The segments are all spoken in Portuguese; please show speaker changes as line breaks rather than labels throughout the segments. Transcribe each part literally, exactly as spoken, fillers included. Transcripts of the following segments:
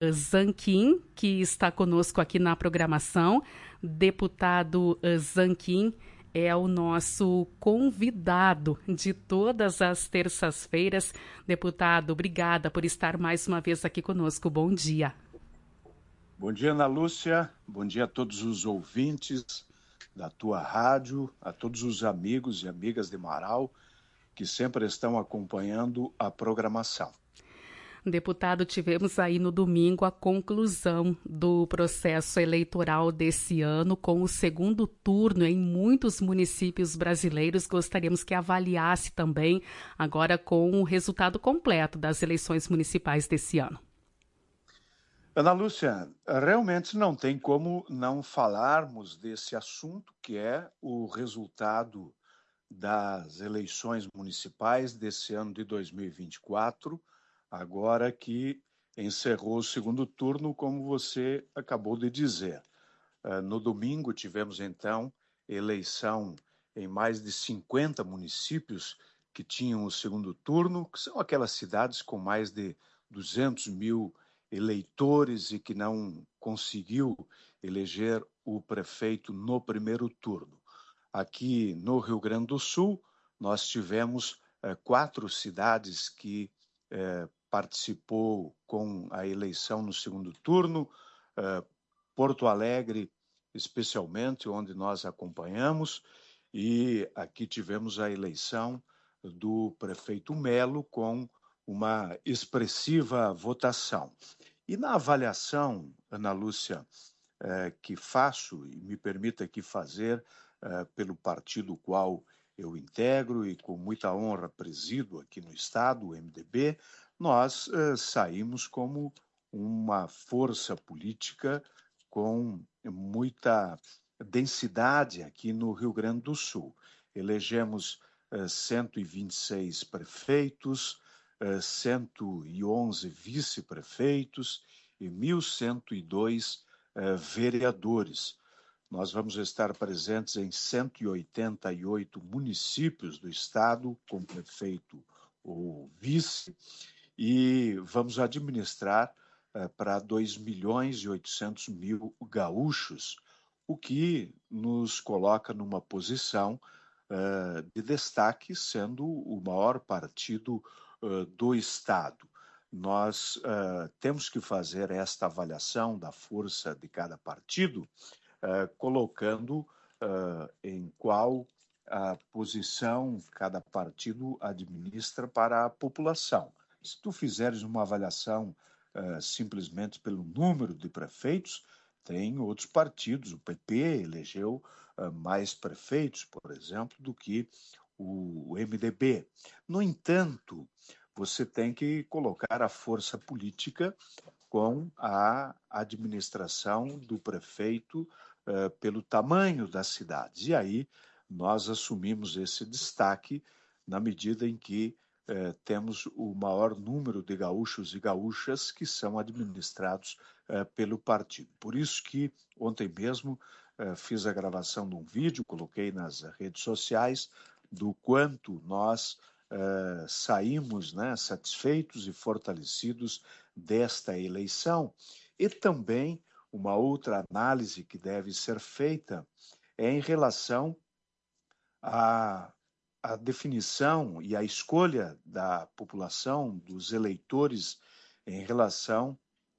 Zanquim, que está conosco aqui na programação. Deputado eh, Zanquim é o nosso convidado de todas as terças-feiras. Deputado, obrigada por estar mais uma vez aqui conosco. Bom dia.
Bom dia, Ana Lúcia. Bom dia a todos os ouvintes da tua rádio, a todos os amigos e amigas de Marau que sempre estão acompanhando a programação.
Deputado, tivemos aí no domingo a conclusão do processo eleitoral desse ano, com o segundo turno em muitos municípios brasileiros. Gostaríamos que avaliasse também, agora com o resultado completo das eleições municipais desse ano.
Ana Lúcia, realmente não tem como não falarmos desse assunto, que é o resultado das eleições municipais desse ano de dois mil e vinte e quatro, agora que encerrou o segundo turno, como você acabou de dizer. No domingo tivemos, então, eleição em mais de cinquenta municípios que tinham o segundo turno, que são aquelas cidades com mais de duzentos mil eleitores e que não conseguiu eleger o prefeito no primeiro turno. Aqui no Rio Grande do Sul, nós tivemos eh, quatro cidades que eh, participou com a eleição no segundo turno, eh, Porto Alegre, especialmente, onde nós acompanhamos, e aqui tivemos a eleição do prefeito Melo com uma expressiva votação. E na avaliação, Ana Lúcia, eh, que faço e me permita aqui fazer eh, pelo partido qual eu integro e com muita honra presido aqui no Estado, o M D B, nós eh, saímos como uma força política com muita densidade aqui no Rio Grande do Sul. Elegemos eh, cento e vinte e seis prefeitos, eh, cento e onze vice-prefeitos e mil cento e dois eh, vereadores. Nós vamos estar presentes em cento e oitenta e oito municípios do estado, com prefeito ou vice, e vamos administrar eh, para dois milhões e oitocentos mil gaúchos, o que nos coloca numa posição eh, de destaque, sendo o maior partido eh, do estado. Nós uh, temos que fazer esta avaliação da força de cada partido, uh, colocando uh, em qual a posição cada partido administra para a população. Se tu fizeres uma avaliação uh, simplesmente pelo número de prefeitos, tem outros partidos, o P P elegeu uh, mais prefeitos, por exemplo, do que o M D B. No entanto, você tem que colocar a força política com a administração do prefeito uh, pelo tamanho das cidades. E aí nós assumimos esse destaque na medida em que uh, temos o maior número de gaúchos e gaúchas que são administrados uh, pelo partido. Por isso que ontem mesmo uh, fiz a gravação de um vídeo, coloquei nas redes sociais, do quanto nós Uh, saímos né, satisfeitos e fortalecidos desta eleição. E também uma outra análise que deve ser feita é em relação à, à definição e à escolha da população, dos eleitores, em relação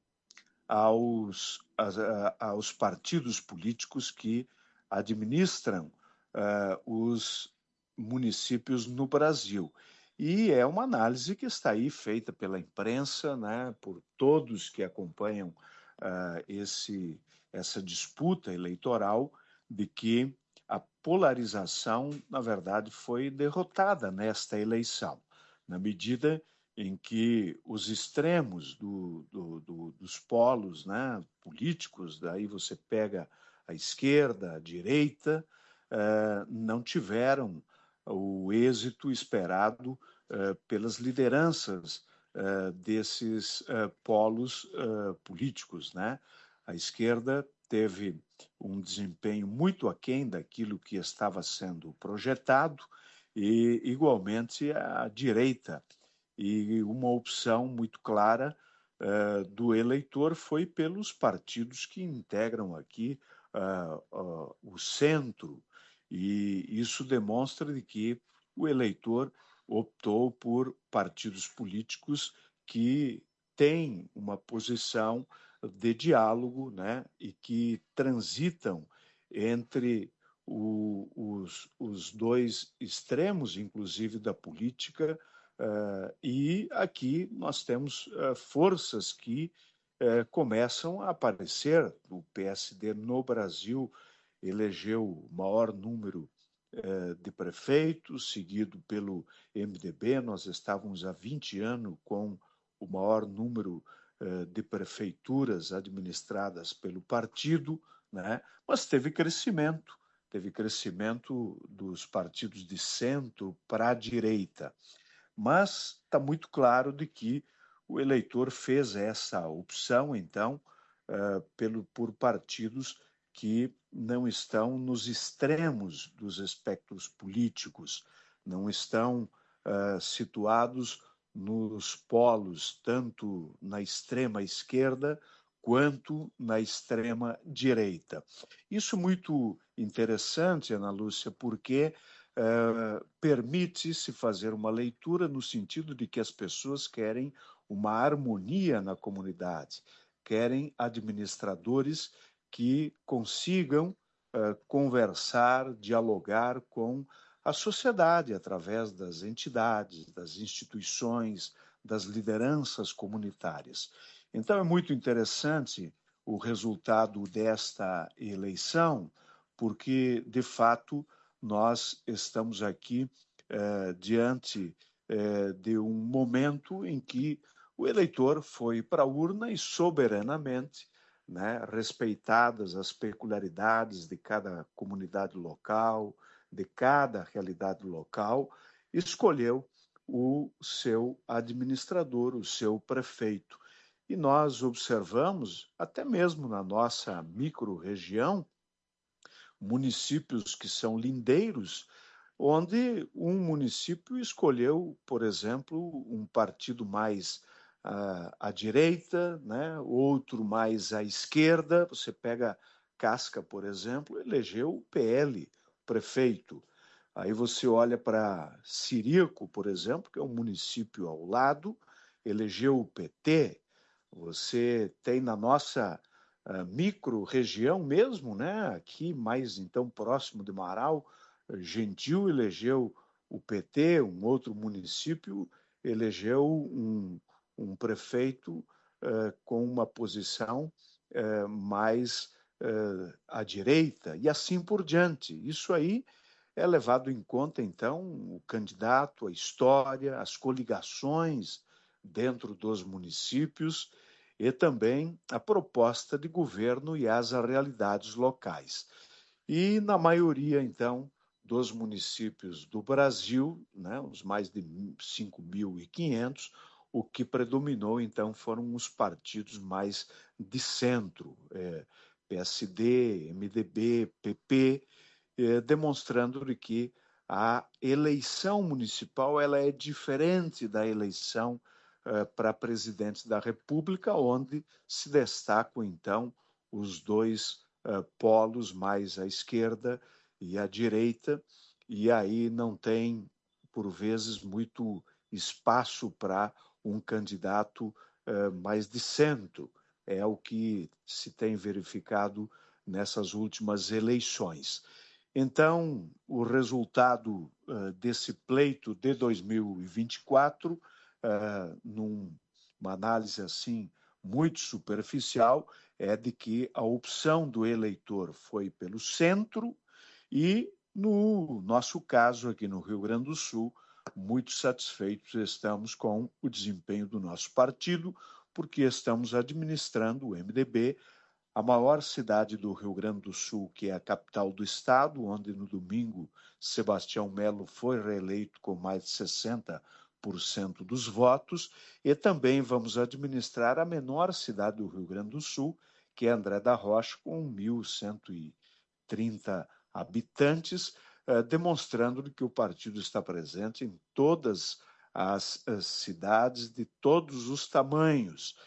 aos, a, aos partidos políticos que administram uh, os municípios no Brasil. E é uma análise que está aí feita pela imprensa, né, por todos que acompanham uh, esse, essa disputa eleitoral, de que a polarização, na verdade, foi derrotada nesta eleição, na medida em que os extremos do, do, do, dos polos né, políticos, daí você pega a esquerda, a direita, uh, não tiveram o êxito esperado uh, pelas lideranças uh, desses uh, polos uh, políticos, né? A esquerda teve um desempenho muito aquém daquilo que estava sendo projetado e, igualmente, a direita, e uma opção muito clara uh, do eleitor foi pelos partidos que integram aqui uh, uh, o centro, e isso demonstra de que o eleitor optou por partidos políticos que têm uma posição de diálogo, né, e que transitam entre o, os, os dois extremos, inclusive da política, uh, e aqui nós temos uh, forças que uh, começam a aparecer. O P S D no Brasil elegeu o maior número uh, de prefeitos, seguido pelo M D B. Nós estávamos há vinte anos com o maior número uh, de prefeituras administradas pelo partido, né? Mas teve crescimento. Teve crescimento dos partidos de centro para a direita. Mas está muito claro de que o eleitor fez essa opção, então, uh, pelo, por partidos que não estão nos extremos dos espectros políticos, não estão uh, situados nos polos, tanto na extrema esquerda quanto na extrema direita. Isso muito interessante, Ana Lúcia, porque uh, permite-se fazer uma leitura no sentido de que as pessoas querem uma harmonia na comunidade, querem administradores que consigam uh, conversar, dialogar com a sociedade através das entidades, das instituições, das lideranças comunitárias. Então é muito interessante o resultado desta eleição, porque, de fato, nós estamos aqui eh, diante eh, de um momento em que o eleitor foi para a urna e soberanamente, né, respeitadas as peculiaridades de cada comunidade local, de cada realidade local, escolheu o seu administrador, o seu prefeito. E nós observamos, até mesmo na nossa micro-região, municípios que são lindeiros, onde um município escolheu, por exemplo, um partido mais uh, à direita, né? Outro mais à esquerda. Você pega Casca, por exemplo, elegeu o P L prefeito. Aí você olha para Ciríaco, por exemplo, que é um município ao lado, elegeu o P T. Você tem na nossa uh, micro-região mesmo, né? Aqui mais então próximo de Marau, Gentil elegeu o P T, um outro município elegeu um, um prefeito uh, com uma posição uh, mais uh, à direita, e assim por diante. Isso aí é levado em conta, então, o candidato, a história, as coligações dentro dos municípios e também a proposta de governo e as realidades locais. E na maioria, então, dos municípios do Brasil, né, os mais de cinco mil e quinhentos, o que predominou, então, foram os partidos mais de centro, é, P S D, M D B, P P, é, demonstrando que a eleição municipal ela é diferente da eleição é, para presidente da República, onde se destacam, então, os dois é, polos mais à esquerda e à direita, e aí não tem, por vezes, muito espaço para um candidato uh, mais de centro. É o que se tem verificado nessas últimas eleições. Então, o resultado uh, desse pleito de dois mil e vinte e quatro, uh, numa análise assim muito superficial, é de que a opção do eleitor foi pelo centro e, no nosso caso, aqui no Rio Grande do Sul, muito satisfeitos estamos com o desempenho do nosso partido, porque estamos administrando o M D B, a maior cidade do Rio Grande do Sul, que é a capital do estado, onde no domingo Sebastião Melo foi reeleito com mais de sessenta por cento dos votos, e também vamos administrar a menor cidade do Rio Grande do Sul, que é André da Rocha, com mil cento e trinta habitantes, eh, demonstrando que o partido está presente em todas as, as cidades de todos os tamanhos.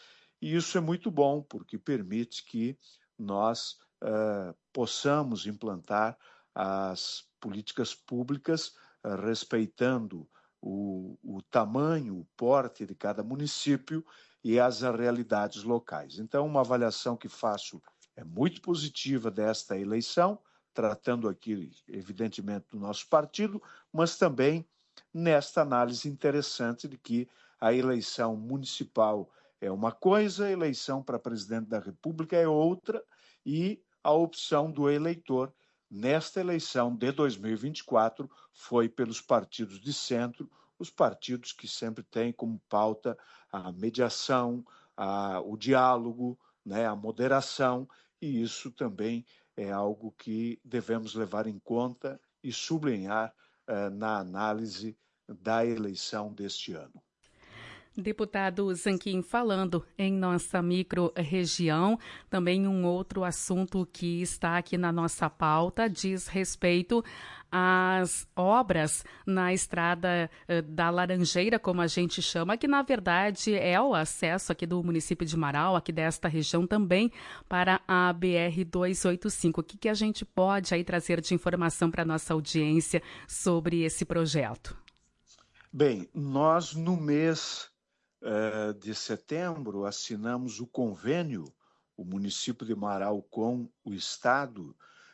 e isso é muito bom, porque permite que nós uh, possamos implantar as políticas públicas uh, respeitando o, o tamanho, o porte de cada município e as realidades locais. Então, uma avaliação que faço é muito positiva desta eleição, tratando aqui, evidentemente, do nosso partido, mas também nesta análise interessante de que a eleição municipal é uma coisa, a eleição para presidente da República é outra, e a opção do eleitor nesta eleição de dois mil e vinte e quatro foi pelos partidos de centro, os partidos que sempre têm como pauta a mediação, a, o diálogo, né, a moderação, e isso também é algo que devemos levar em conta e sublinhar uh, na análise da eleição deste ano.
Deputado Zanquim, falando em nossa micro-região, também um outro assunto que está aqui na nossa pauta diz respeito às obras na estrada da Laranjeira, como a gente chama, que na verdade é o acesso aqui do município de Marau, aqui desta região também, para a B R duzentos e oitenta e cinco. O que, que a gente pode aí trazer de informação para a nossa audiência sobre esse projeto?
Bem, nós no mês de setembro, assinamos o convênio, o município de Marau com o Estado,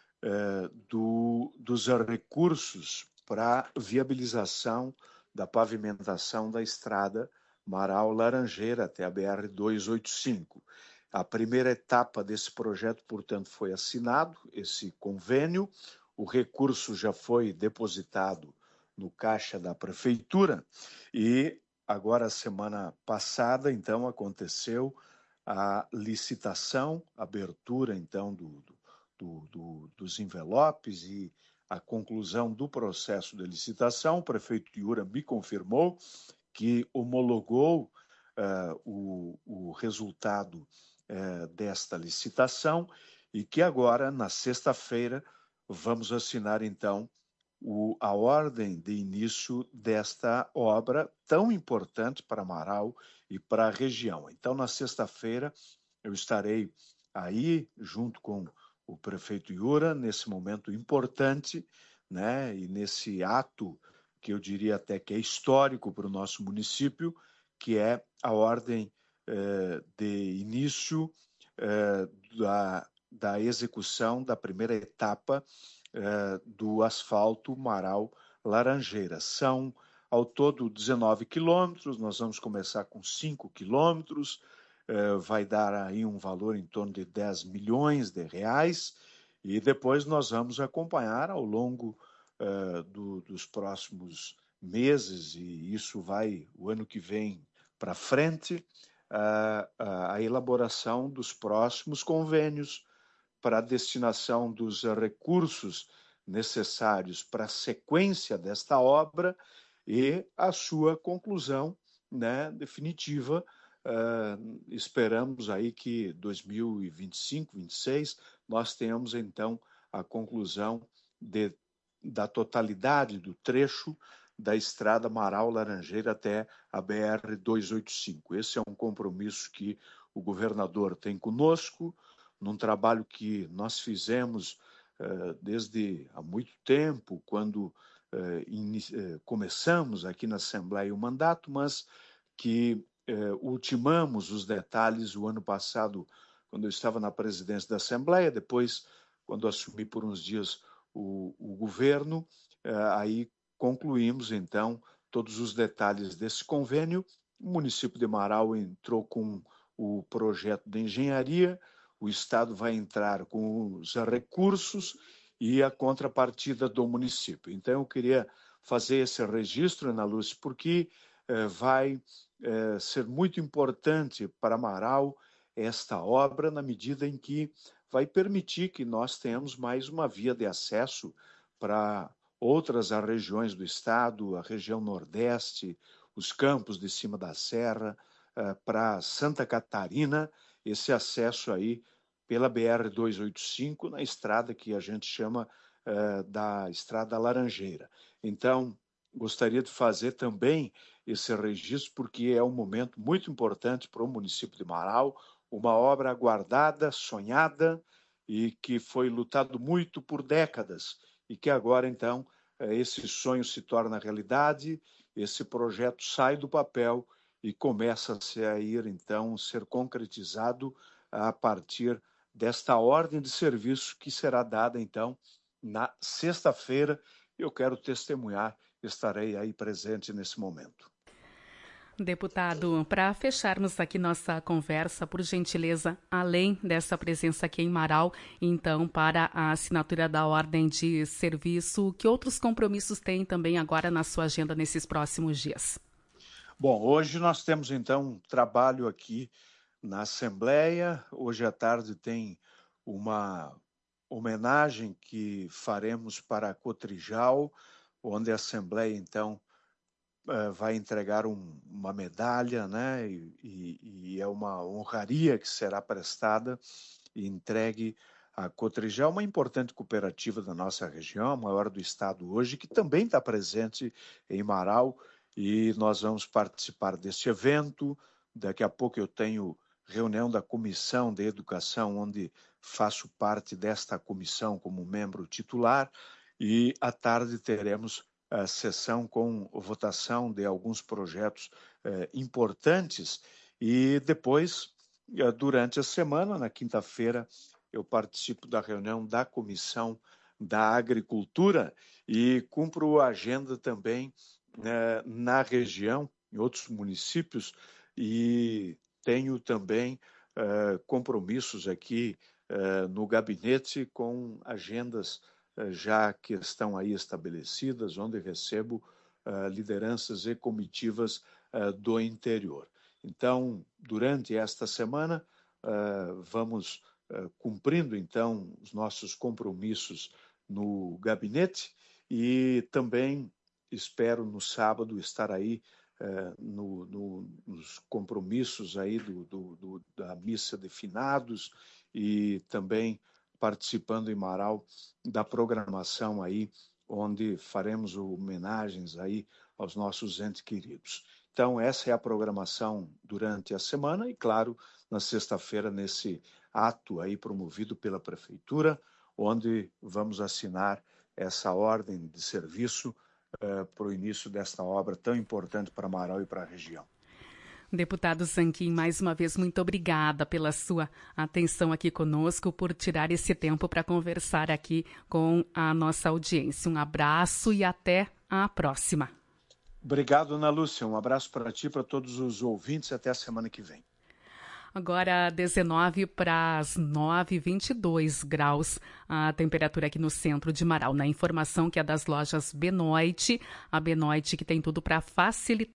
do, dos recursos para viabilização da pavimentação da estrada Marau-Laranjeira até a B R duzentos e oitenta e cinco. A primeira etapa desse projeto, portanto, foi assinado, esse convênio, o recurso já foi depositado no caixa da prefeitura e agora, semana passada, então, aconteceu a licitação, abertura, então, do, do, do, dos envelopes e a conclusão do processo de licitação. O prefeito Iura me confirmou que homologou uh, o, o resultado uh, desta licitação e que agora, na sexta-feira, vamos assinar, então, O, a ordem de início desta obra tão importante para Marau e para a região. Então, na sexta-feira, eu estarei aí, junto com o prefeito Iura, nesse momento importante, né, e nesse ato que eu diria até que é histórico para o nosso município, que é a ordem eh, de início eh, da, da execução da primeira etapa Uh, do asfalto Marau-Laranjeira. São, ao todo, dezenove quilômetros, nós vamos começar com cinco quilômetros, uh, vai dar aí um valor em torno de dez milhões de reais, e depois nós vamos acompanhar ao longo uh, do, dos próximos meses, e isso vai o ano que vem para frente, uh, a elaboração dos próximos convênios, para a destinação dos recursos necessários para a sequência desta obra e a sua conclusão, né, definitiva. Uh, esperamos aí que dois mil e vinte e cinco, vinte e seis, nós tenhamos então a conclusão de, da totalidade do trecho da estrada Marau-Laranjeira até a B R duzentos e oitenta e cinco. Esse é um compromisso que o governador tem conosco, num trabalho que nós fizemos uh, desde há muito tempo, quando uh, uh, começamos aqui na Assembleia o mandato, mas que uh, ultimamos os detalhes o ano passado, quando eu estava na presidência da Assembleia, depois, quando assumi por uns dias o, o governo, uh, aí concluímos, então, todos os detalhes desse convênio. O município de Marau entrou com o projeto de engenharia, o Estado vai entrar com os recursos e a contrapartida do município. Então, eu queria fazer esse registro, Ana Lúcia, porque eh, vai eh, ser muito importante para Marau esta obra, na medida em que vai permitir que nós tenhamos mais uma via de acesso para outras regiões do Estado, a região Nordeste, os campos de cima da Serra, eh, para Santa Catarina, esse acesso aí pela B R duzentos e oitenta e cinco, na estrada que a gente chama uh, da Estrada Laranjeira. Então, gostaria de fazer também esse registro, porque é um momento muito importante para o município de Marau, uma obra aguardada, sonhada e que foi lutado muito por décadas e que agora, então, esse sonho se torna realidade, esse projeto sai do papel e começa a ir, então, ser concretizado a partir desta ordem de serviço que será dada, então, na sexta-feira. Eu quero testemunhar, estarei aí presente nesse momento.
Deputado, para fecharmos aqui nossa conversa, por gentileza, além dessa presença aqui em Marau, então, para a assinatura da ordem de serviço, que outros compromissos tem também agora na sua agenda nesses próximos dias?
Bom, hoje nós temos, então, um trabalho aqui na Assembleia. Hoje à tarde tem uma homenagem que faremos para a Cotrijal, onde a Assembleia, então, vai entregar um, uma medalha, né? E, e, e é uma honraria que será prestada e entregue à Cotrijal, uma importante cooperativa da nossa região, a maior do estado hoje, que também está presente em Marau, e nós vamos participar deste evento. Daqui a pouco eu tenho reunião da Comissão de Educação, onde faço parte desta comissão como membro titular, e à tarde teremos a sessão com votação de alguns projetos eh, importantes, e depois, eh, durante a semana, na quinta-feira, eu participo da reunião da Comissão da Agricultura e cumpro a agenda também eh, na região, em outros municípios, e tenho também eh, compromissos aqui eh, no gabinete com agendas já que estão aí estabelecidas, onde recebo uh, lideranças e comitivas uh, do interior. Então, durante esta semana, uh, vamos uh, cumprindo, então, os nossos compromissos no gabinete e também espero no sábado estar aí uh, no, no, nos compromissos aí do, do, do, da missa de finados e também participando em Marau da programação aí, onde faremos homenagens aí aos nossos entes queridos. Então, essa é a programação durante a semana e, claro, na sexta-feira, nesse ato aí promovido pela Prefeitura, onde vamos assinar essa ordem de serviço uh, para o início desta obra tão importante para Marau e para a região.
Deputado Zanquim, mais uma vez, muito obrigada pela sua atenção aqui conosco, por tirar esse tempo para conversar aqui com a nossa audiência. Um abraço e até a próxima.
Obrigado, Ana Lúcia. Um abraço para ti, para todos os ouvintes. Até a semana que vem.
Agora, dezenove para as nove, vinte e dois graus a temperatura aqui no centro de Marau. Na informação que é das lojas Benoit, a Benoit que tem tudo para facilitar